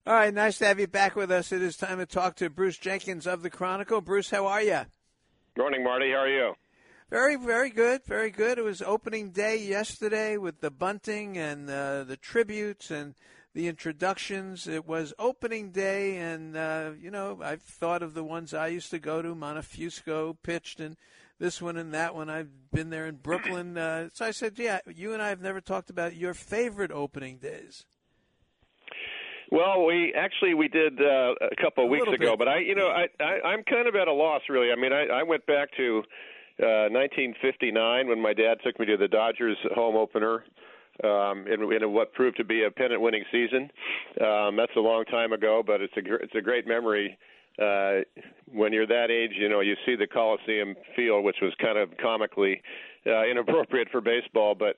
All right, nice to have you back with us. It is time to talk to Bruce Jenkins of the Chronicle. Bruce, how are you? Morning, Marty. How are you? Very, very good, very good. It was opening day yesterday with the bunting and the tributes and the introductions. It was opening day, and, I've thought of the ones I used to go to. Montefusco pitched, and this one and that one. I've been there in Brooklyn. So I said, yeah, you and I have never talked about your favorite opening days. Well, we did a couple of weeks ago, but I'm kind of at a loss, really. I mean, I went back to 1959 when my dad took me to the Dodgers home opener in what proved to be a pennant-winning season. That's a long time ago, but it's a great memory. When you're that age, you see the Coliseum field, which was kind of comically inappropriate for baseball, but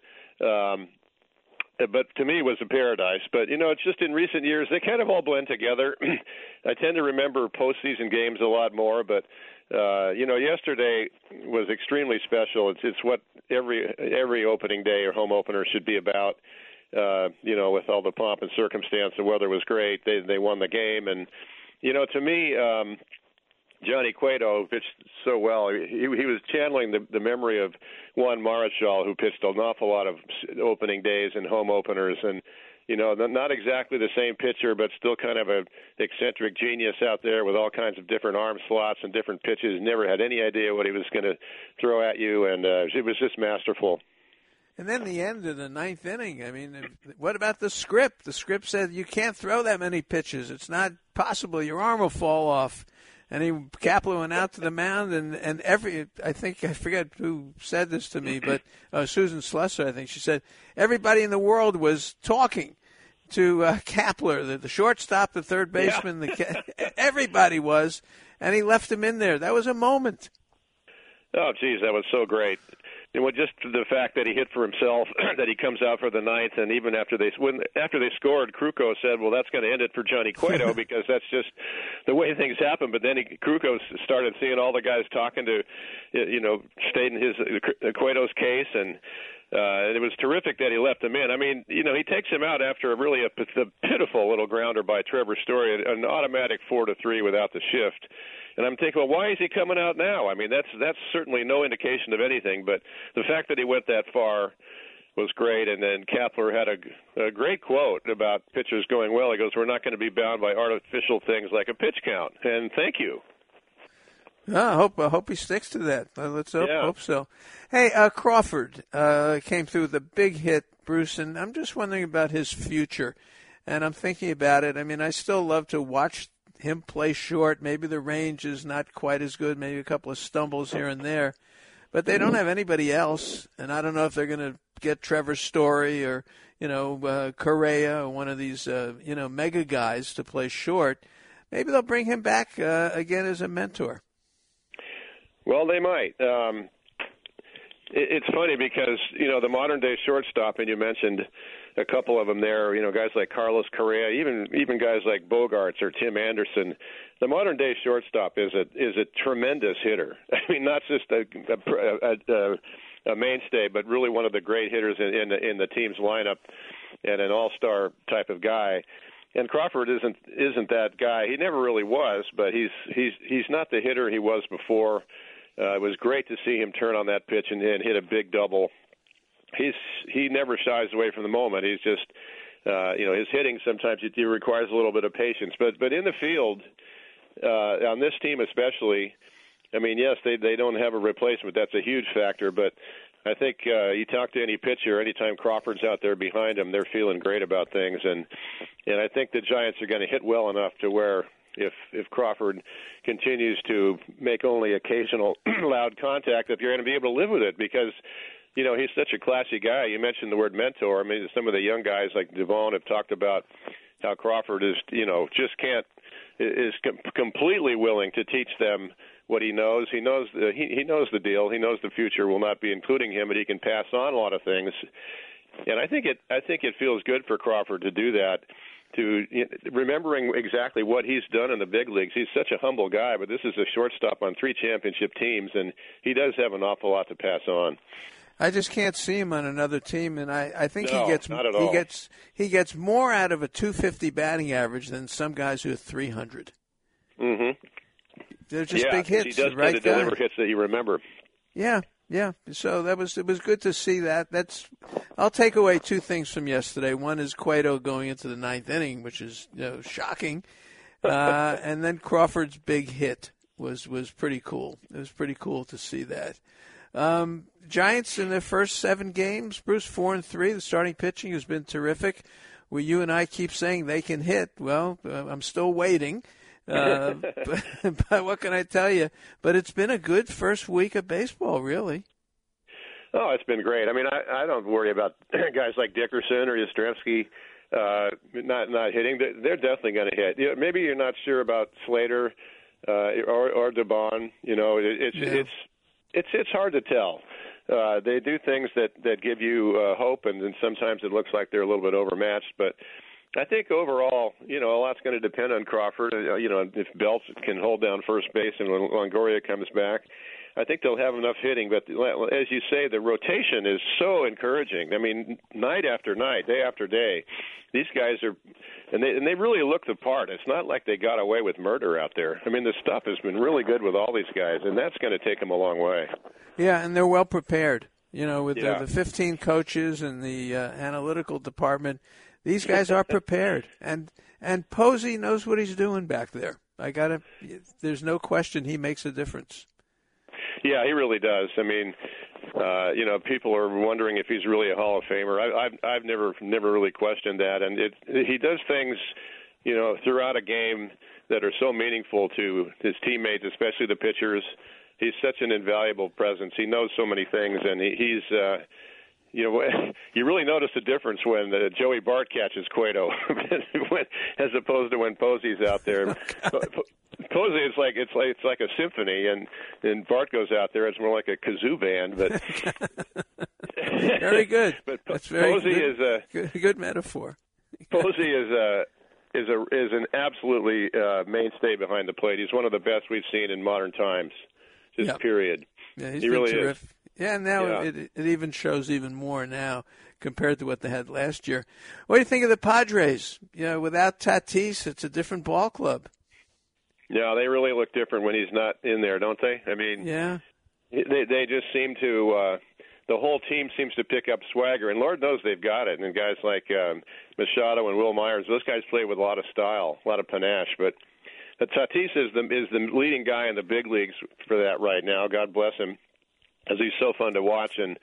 to me it was a paradise. But, it's just in recent years, they kind of all blend together. I tend to remember postseason games a lot more, but, yesterday was extremely special. It's what every opening day or home opener should be about, with all the pomp and circumstance. The weather was great. They won the game. And, to me, Johnny Cueto pitched so well. He was channeling the memory of Juan Marichal, who pitched an awful lot of opening days and home openers, and not exactly the same pitcher, but still kind of an eccentric genius out there with all kinds of different arm slots and different pitches. Never had any idea what he was going to throw at you, and it was just masterful. And then the end of the ninth inning. I mean, what about the script? The script said you can't throw that many pitches. It's not possible. Your arm will fall off. And Kapler went out to the mound, and I forget who said this to me, but Susan Slusser, I think, she said, everybody in the world was talking to Kapler, the shortstop, the third baseman, everybody was, and he left him in there. That was a moment. Oh, geez, that was so great. Just the fact that he hit for himself, that he comes out for the ninth, and even after they scored, Krukow said, "Well, that's going to end it for Johnny Cueto," because that's just the way things happen. But then Krukow started seeing all the guys talking to, stating Cueto's case, and it was terrific that he left him in. I mean, he takes him out after a pitiful little grounder by Trevor Story, an automatic 4-3 without the shift. And I'm thinking, well, why is he coming out now? I mean, that's certainly no indication of anything. But the fact that he went that far was great. And then Kapler had a great quote about pitchers going well. He goes, "We're not going to be bound by artificial things like a pitch count." And thank you. I hope he sticks to that. Let's hope so. Hey, Crawford came through with a big hit, Bruce, and I'm just wondering about his future. And I'm thinking about it. I mean, I still love to watch him play short. Maybe the range is not quite as good, maybe a couple of stumbles here and there. But they don't have anybody else, and I don't know if they're going to get Trevor Story or, Correa or one of these, mega guys to play short. Maybe they'll bring him back again as a mentor. Well, they might. It's funny because, the modern-day shortstop, and you mentioned a couple of them there, guys like Carlos Correa, even guys like Bogarts or Tim Anderson. The modern-day shortstop is a tremendous hitter. I mean, not just a mainstay, but really one of the great hitters in the team's lineup and an all-star type of guy. And Crawford isn't that guy. He never really was, but he's not the hitter he was before. It was great to see him turn on that pitch and hit a big double. He never shies away from the moment. He's just, his hitting sometimes it requires a little bit of patience. But in the field, on this team especially, I mean, yes, they don't have a replacement. That's a huge factor. But I think you talk to any pitcher, anytime Crawford's out there behind him, they're feeling great about things. And I think the Giants are going to hit well enough to where if Crawford continues to make only occasional loud contact, that you're going to be able to live with it because – he's such a classy guy. You mentioned the word mentor. I mean, some of the young guys like Devon have talked about how Crawford is, completely willing to teach them what he knows. He knows he knows the deal. He knows the future will not be including him, but he can pass on a lot of things. And I think it feels good for Crawford to do that. Remembering exactly what he's done in the big leagues. He's such a humble guy, but this is a shortstop on 3 championship teams, and he does have an awful lot to pass on. I just can't see him on another team, and I think not at all. he gets more out of a 250 batting average than some guys who are 300. Mm-hmm. They're just big hits. He does tend to deliver hits that you remember. Yeah. So it was good to see that. I'll take away two things from yesterday. One is Cueto going into the ninth inning, which is shocking, and then Crawford's big hit was pretty cool. It was pretty cool to see that. Giants in their first 7 games, Bruce, 4-3. The starting pitching has been terrific. Where you and I keep saying they can hit, well, I'm still waiting. But what can I tell you? But it's been a good first week of baseball, really. Oh, it's been great. I mean, I don't worry about guys like Dickerson or Yastrzemski not hitting. They're definitely going to hit. Maybe you're not sure about Slater or DeBon. It's hard to tell. They do things that give you hope, and then sometimes it looks like they're a little bit overmatched. But I think overall, a lot's going to depend on Crawford. If Belt can hold down first base and when Longoria comes back, I think they'll have enough hitting. But as you say, the rotation is so encouraging. I mean, night after night, day after day, these guys are, and they really look the part. It's not like they got away with murder out there. I mean, the stuff has been really good with all these guys, and that's going to take them a long way. Yeah, and they're well prepared. With the 15 coaches and the analytical department. These guys are prepared, and Posey knows what he's doing back there. There's no question he makes a difference. Yeah, he really does. I mean, people are wondering if he's really a Hall of Famer. I've never really questioned that, and he does things, throughout a game that are so meaningful to his teammates, especially the pitchers. He's such an invaluable presence. He knows so many things, and he's. You really notice the difference when Joey Bart catches Cueto, as opposed to when Posey's out there. Posey is it's like a symphony, and Bart goes out there. It's more like a kazoo band. But very good. But That's very Posey good, is a good metaphor. Posey is an absolutely mainstay behind the plate. He's one of the best we've seen in modern times. Period. Yeah, he's he really terrific. is. Yeah, now it even shows even more now compared to what they had last year. What do you think of the Padres? Without Tatis, it's a different ball club. Yeah, they really look different when he's not in there, don't they? I mean, they just seem to the whole team seems to pick up swagger, and Lord knows they've got it. And guys like Machado and Will Myers, those guys play with a lot of style, a lot of panache. But Tatis is the leading guy in the big leagues for that right now. God bless him. As he's so fun to watch, and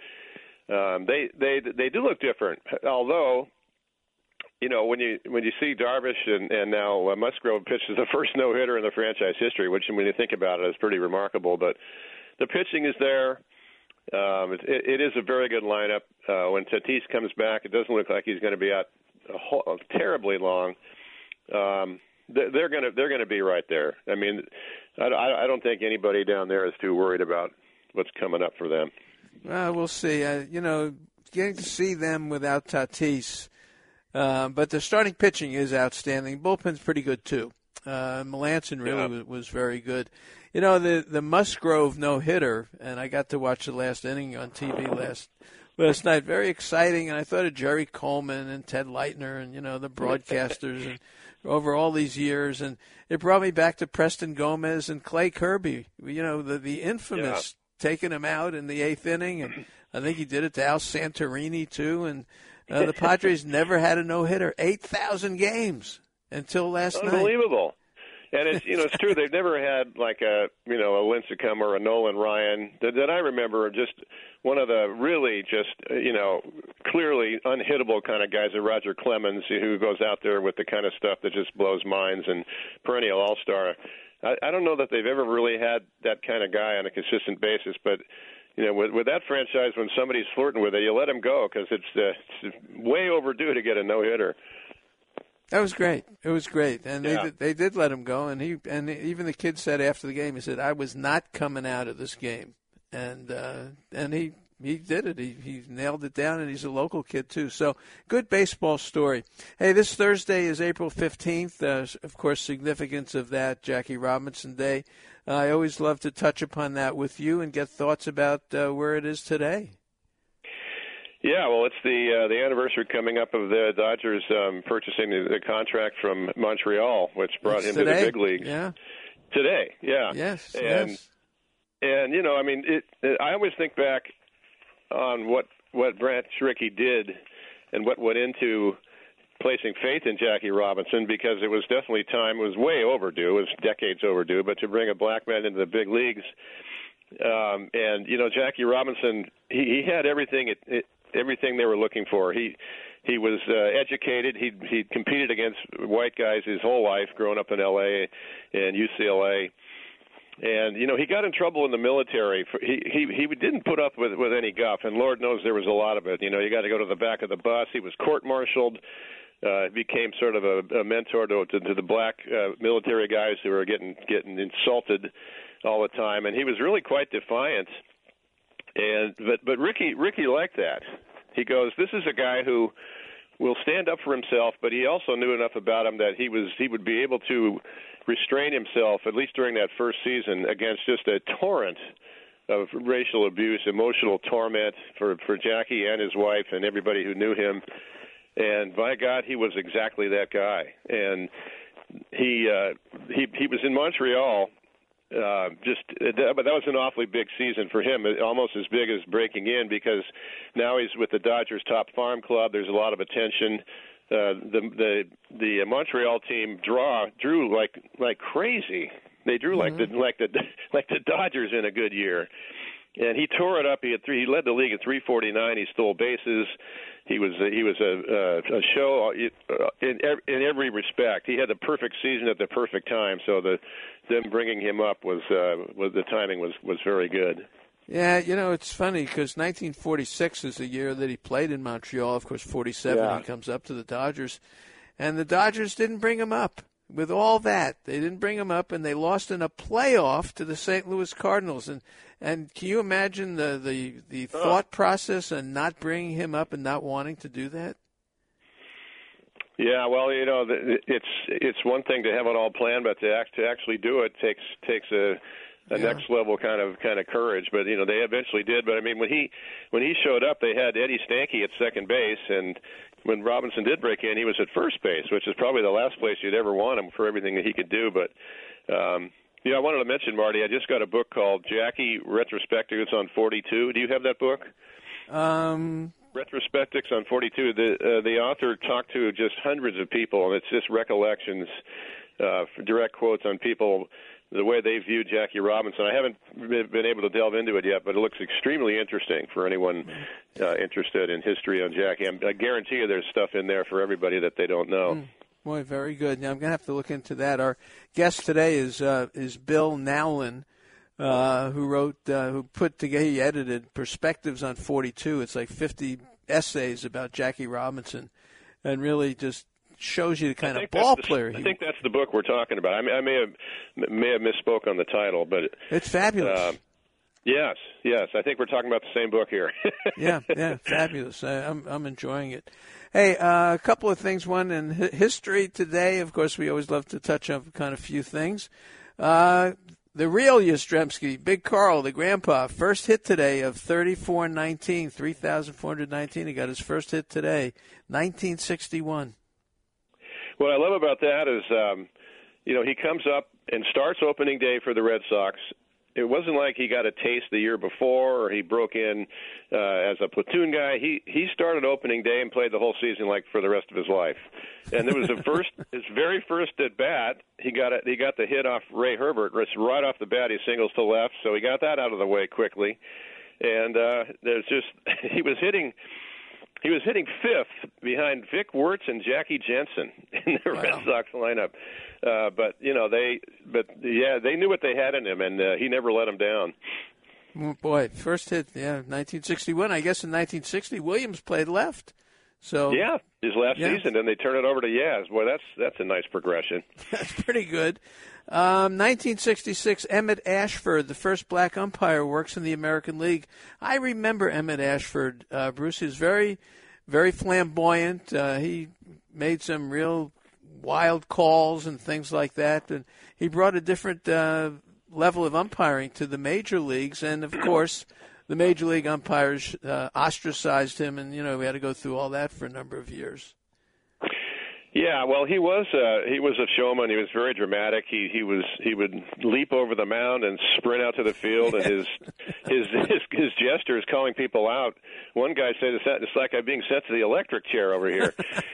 they do look different. Although, when you see Darvish and now Musgrove pitches the first no-hitter in the franchise history, which when you think about it is pretty remarkable. But the pitching is there. It is a very good lineup. When Tatis comes back, it doesn't look like he's going to be out terribly long. They're going to be right there. I mean, I don't think anybody down there is too worried about what's coming up for them. Well, we'll see. Getting to see them without Tatis, but the starting pitching is outstanding. Bullpen's pretty good too. Melanson really was very good. The Musgrove no-hitter, and I got to watch the last inning on TV last night. Very exciting, and I thought of Jerry Coleman and Ted Leitner and the broadcasters and over all these years, and it brought me back to Preston Gomez and Clay Kirby. The infamous. Taking him out in the 8th inning, and I think he did it to Al Santorini too. And the Padres never had a no-hitter, 8,000 games until last night. Unbelievable. And it's true. They've never had like a Lincecum or a Nolan Ryan that I remember. Just one of the really just clearly unhittable kind of guys, Roger Clemens, who goes out there with the kind of stuff that just blows minds, and perennial all-star. I don't know that they've ever really had that kind of guy on a consistent basis, but with that franchise, when somebody's flirting with it, you let him go because it's way overdue to get a no-hitter. That was great. It was great, and they did let him go, and even the kid said after the game, he said, "I was not coming out of this game," and he did it. He nailed it down, and he's a local kid, too. So, good baseball story. Hey, this Thursday is April 15th. Of course, significance of that, Jackie Robinson Day. I always love to touch upon that with you and get thoughts about where it is today. Yeah, well, it's the anniversary coming up of the Dodgers purchasing the contract from Montreal, which brought him today. to the big leagues. Yeah. Today, yeah. Yes, And you know, I mean, I always think back on what Branch Rickey did and what went into placing faith in Jackie Robinson, because it was definitely time. It was way overdue. It was decades overdue. But to bring a black man into the big leagues, and you know, Jackie Robinson, he had everything everything they were looking for. He was educated. He competed against white guys his whole life, growing up in L.A. and UCLA. And you know, he got in trouble in the military. He didn't put up with any guff, and Lord knows there was a lot of it. You know, you got to go to the back of the bus. He was court-martialed. Became sort of a mentor to the black military guys who were getting insulted all the time, and he was really quite defiant. But Rickey liked that. He goes, this is a guy who will stand up for himself, but he also knew enough about him that he would be able to restrain himself, at least during that first season, against just a torrent of racial abuse, emotional torment for Jackie and his wife and everybody who knew him. And by God, he was exactly that guy. And he was in Montreal. But that was an awfully big season for him, almost as big as breaking in, because now he's with the Dodgers' top farm club. There's a lot of attention. The Montreal team drew like crazy. They drew like the Dodgers in a good year. And he tore it up. He led the league at 349. He stole bases. He was a show in every respect. He had the perfect season at the perfect time. So them bringing him up was the timing was very good. Yeah, you know, it's funny because 1946 is the year that he played in Montreal. Of course, 47 he comes up to the Dodgers, and the Dodgers didn't bring him up. With all that, they didn't bring him up, and they lost in a playoff to the St. Louis Cardinals. And can you imagine the thought process and not bringing him up and not wanting to do that? Yeah, well, you know, it's one thing to have it all planned, but to actually do it takes a next level kind of courage. But you know, they eventually did. But I mean, when he showed up, they had Eddie Stanky at second base, and when Robinson did break in, he was at first base, which is probably the last place you'd ever want him for everything that he could do. But yeah, I wanted to mention, Marty, I just got a book called Jackie Retrospectives on 42. Do you have that book? Retrospectives on 42. The author talked to just hundreds of people, and it's just recollections, direct quotes on people, the way they view Jackie Robinson. I haven't been able to delve into it yet, but it looks extremely interesting for anyone interested in history on Jackie. I guarantee you there's stuff in there for everybody that they don't know. Boy, very good. Now I'm going to have to look into that. Our guest today is Bill Nowlin, he edited Perspectives on 42. It's like 50 essays about Jackie Robinson, and really just shows you the kind of ball player he was. I think that's the book we're talking about. I may have misspoke on the title, but it's fabulous. Yes. I think we're talking about the same book here. yeah, fabulous. I'm enjoying it. Hey, a couple of things. One, in history today, of course, we always love to touch on kind of a few things. The real Yastrzemski, Big Carl, the grandpa, first hit today of 34-19, 3,419. He got his first hit today, 1961. What I love about that is, you know, he comes up and starts opening day for the Red Sox. It wasn't like he got a taste the year before or he broke in as a platoon guy. He started opening day and played the whole season like for the rest of his life. And there was his very first at bat. He got the hit off Ray Herbert right off the bat. He singles to left, so he got that out of the way quickly. And he was hitting fifth behind Vic Wertz and Jackie Jensen in the Red Sox lineup. But you know, they knew what they had in him, and he never let them down. Oh, boy, first hit, 1961. I guess in 1960, Williams played left. So yeah, his last season, and they turn it over to Yaz. Boy, that's a nice progression. That's pretty good. 1966, Emmett Ashford, the first black umpire, works in the American League. I remember Emmett Ashford. Bruce, he was very, very flamboyant. He made some real wild calls and things like that, and he brought a different level of umpiring to the major leagues. And of course, the major league umpires ostracized him, and we had to go through all that for a number of years. Yeah, well, he was a showman. He was very dramatic. He would leap over the mound and sprint out to the field, and his gestures calling people out. One guy said, "It's like I'm being sent to the electric chair over here."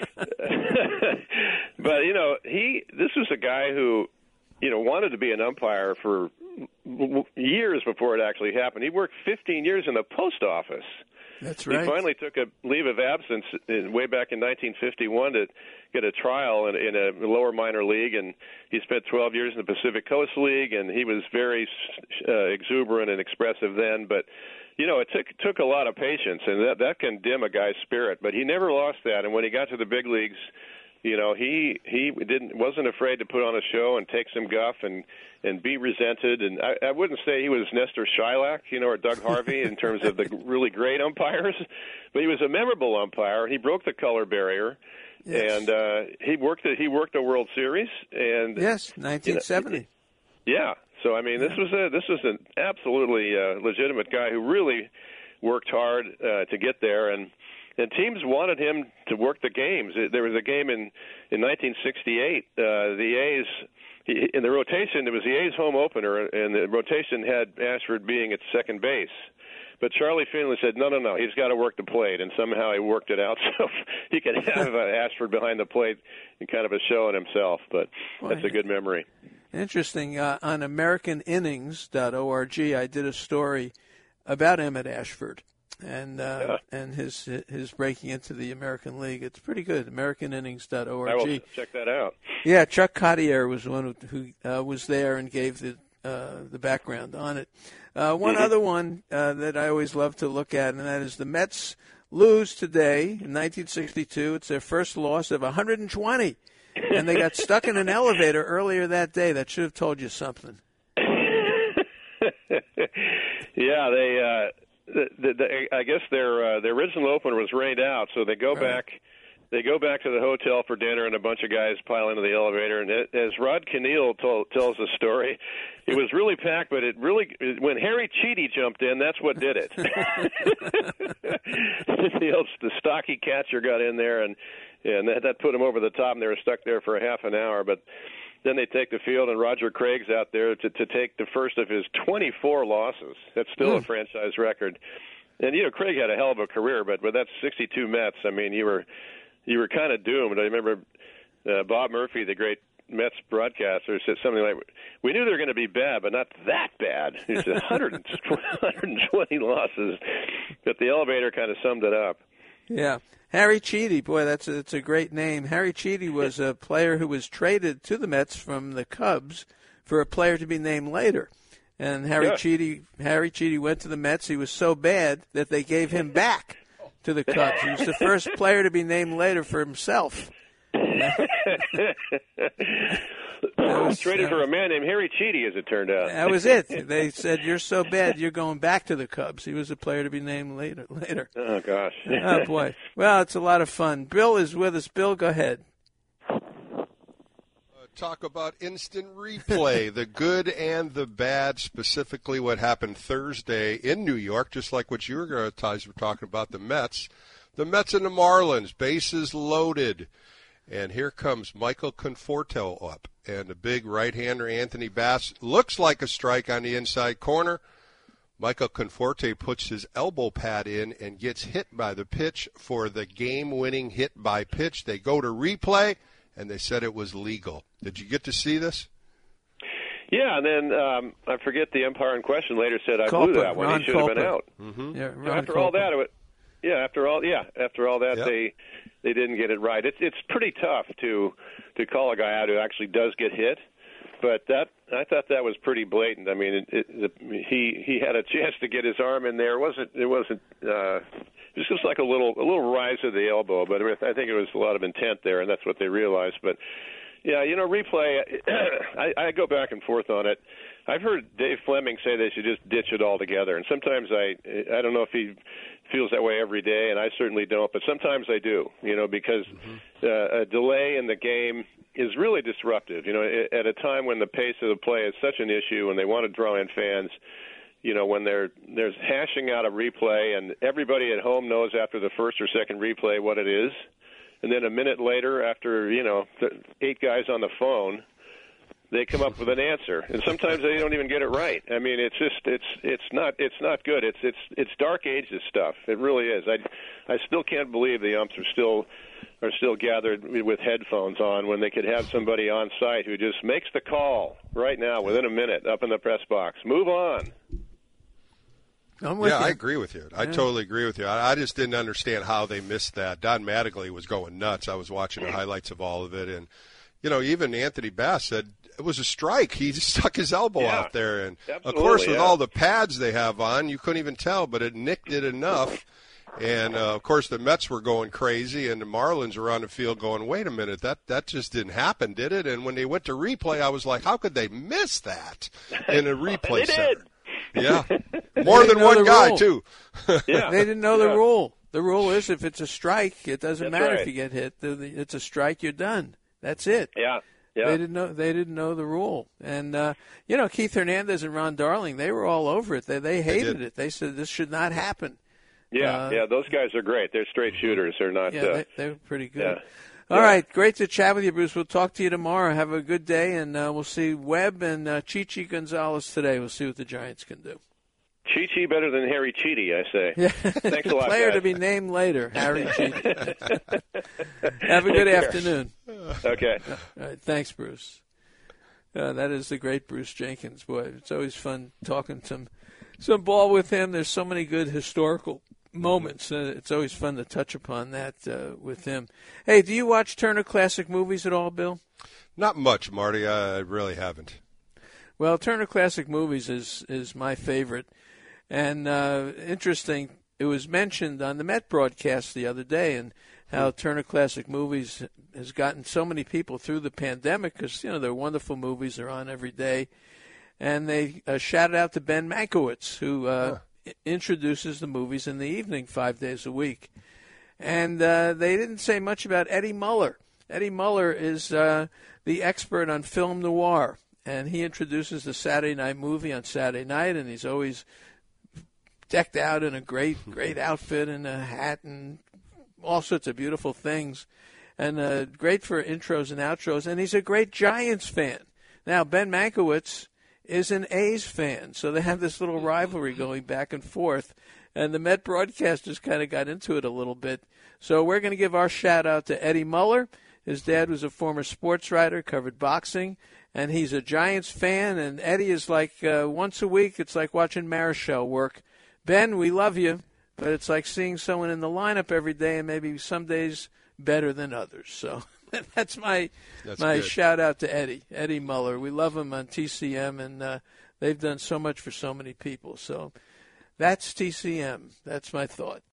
But this was a guy who wanted to be an umpire for years before it actually happened. He worked 15 years in the post office. That's right. He finally took a leave of absence way back in 1951 to get a trial in a lower minor league, and he spent 12 years in the Pacific Coast League, and he was very exuberant and expressive then. But it took a lot of patience, and that can dim a guy's spirit. But he never lost that, and when he got to the big leagues, he wasn't afraid to put on a show and take some guff and be resented. And I wouldn't say he was Nestor Shylock, or Doug Harvey in terms of the really great umpires, but he was a memorable umpire. He broke the color barrier, yes. And he worked a World Series. And yes, 1970. Yeah. So I mean, this was an absolutely legitimate guy who really worked hard to get there, and teams wanted him to work the games. There was a game in 1968. The A's, in the rotation, it was the A's home opener, and the rotation had Ashford being at second base. But Charlie Finley said, no, he's got to work the plate, and somehow he worked it out so he could have Ashford behind the plate and kind of a show in himself. But that's a good memory. Interesting. On AmericanInnings.org, I did a story about Emmett Ashford. And his breaking into the American League. It's pretty good. AmericanInnings.org. I will check that out. Yeah, Chuck Cottier was one who was there and gave the background on it. One other one that I always love to look at, and that is the Mets lose today in 1962. It's their first loss of 120, and they got stuck in an elevator earlier that day. That should have told you something. Yeah, they. I guess their original opener was rained out, so they go back. They go back to the hotel for dinner, and a bunch of guys pile into the elevator. And as Rod Keneal tells the story, it was really packed, but when Harry Cheedy jumped in, that's what did it. The stocky catcher got in there, and that put him over the top, and they were stuck there for a half an hour. But then they take the field, and Roger Craig's out there to take the first of his 24 losses. That's still a franchise record. And Craig had a hell of a career, but with that 62 Mets, I mean, you were kind of doomed. I remember Bob Murphy, the great Mets broadcaster, said something like, "We knew they were going to be bad, but not that bad." He said 120 losses, but the elevator kind of summed it up. Yeah. Harry Cheedy, boy, that's a great name. Harry Cheedy was a player who was traded to the Mets from the Cubs for a player to be named later. And Harry Cheedy went to the Mets. He was so bad that they gave him back to the Cubs. He was the first player to be named later for himself. Traded for a man named Harry Cheedy, as it turned out. That was it. They said, "You're so bad, you're going back to the Cubs." He was a player to be named later. Oh, gosh. Oh, boy. Well, it's a lot of fun. Bill is with us. Bill, go ahead. Talk about instant replay, the good and the bad, specifically what happened Thursday in New York, just like what you guys were talking about, the Mets. The Mets and the Marlins, bases loaded. And here comes Michael Conforto up. And the big right-hander, Anthony Bass, looks like a strike on the inside corner. Michael Conforto puts his elbow pad in and gets hit by the pitch for the game-winning hit by pitch. They go to replay, and they said it was legal. Did you get to see this? Yeah, and then I forget the umpire in question later said I blew that one. He should have been out. Mm-hmm. Yeah, after all that, yep. They didn't get it right. It's pretty tough to call a guy out who actually does get hit, but I thought that was pretty blatant. I mean, he had a chance to get his arm in there. It wasn't just like a little rise of the elbow, but I think it was a lot of intent there, and that's what they realized. But yeah, replay. I go back and forth on it. I've heard Dave Fleming say they should just ditch it altogether, and sometimes I don't know if he feels that way every day, and I certainly don't, but sometimes I do, because a delay in the game is really disruptive. At a time when the pace of the play is such an issue and they want to draw in fans, when they're hashing out a replay and everybody at home knows after the first or second replay what it is, and then a minute later, after 8 guys on the phone, they come up with an answer, and sometimes they don't even get it right. I mean, it's not good. It's dark ages stuff. It really is. I still can't believe the umps are still gathered with headphones on when they could have somebody on site who just makes the call right now within a minute up in the press box. Move on. I agree with you. I totally agree with you. I just didn't understand how they missed that. Don Mattingly was going nuts. I was watching the highlights of all of it, and even Anthony Bass said it was a strike. He just stuck his elbow out there, and of course, with all the pads they have on, you couldn't even tell, but it nicked it enough. And of course, the Mets were going crazy, and the Marlins were on the field going, "Wait a minute, that just didn't happen, did it?" And when they went to replay, I was like, "How could they miss that in a replay center?" Yeah, more than one guy too. Yeah, they didn't know the rule. The rule is if it's a strike, it doesn't matter if you get hit. It's a strike, you're done. That's it. Yeah. Yeah. They didn't know the rule. And Keith Hernandez and Ron Darling, they were all over it. They hated it. They said this should not happen. Yeah, those guys are great. They're straight shooters. They're not. Yeah, they're pretty good. All right, great to chat with you, Bruce. We'll talk to you tomorrow. Have a good day, and we'll see Webb and Chichi Gonzalez today. We'll see what the Giants can do. Chi better than Harry Cheedy, I say. Yeah. Thanks a lot, player guys. to be named later, Harry Cheedy. Have a good afternoon. Okay. All right, thanks, Bruce. That is the great Bruce Jenkins. Boy, it's always fun talking some ball with him. There's so many good historical moments. It's always fun to touch upon that with him. Hey, do you watch Turner Classic Movies at all, Bill? Not much, Marty. I really haven't. Well, Turner Classic Movies is my favorite. And interesting, it was mentioned on the Met broadcast the other day and how Turner Classic Movies has gotten so many people through the pandemic because, they're wonderful movies. They're on every day. And they shouted out to Ben Mankiewicz, who introduces the movies in the evening 5 days a week. And they didn't say much about Eddie Muller. Eddie Muller is the expert on film noir, and he introduces the Saturday night movie on Saturday night, and he's always decked out in a great outfit and a hat and all sorts of beautiful things, and great for intros and outros, and he's a great Giants fan. Now, Ben Mankiewicz is an A's fan, so they have this little rivalry going back and forth, and the Met broadcasters kind of got into it a little bit. So we're going to give our shout-out to Eddie Muller. His dad was a former sports writer, covered boxing, and he's a Giants fan, and Eddie is like once a week, it's like watching Marichal work. Ben, we love you, but it's like seeing someone in the lineup every day, and maybe some days better than others. So that's my shout out to Eddie Muller. We love him on TCM, and they've done so much for so many people. So that's TCM. That's my thought.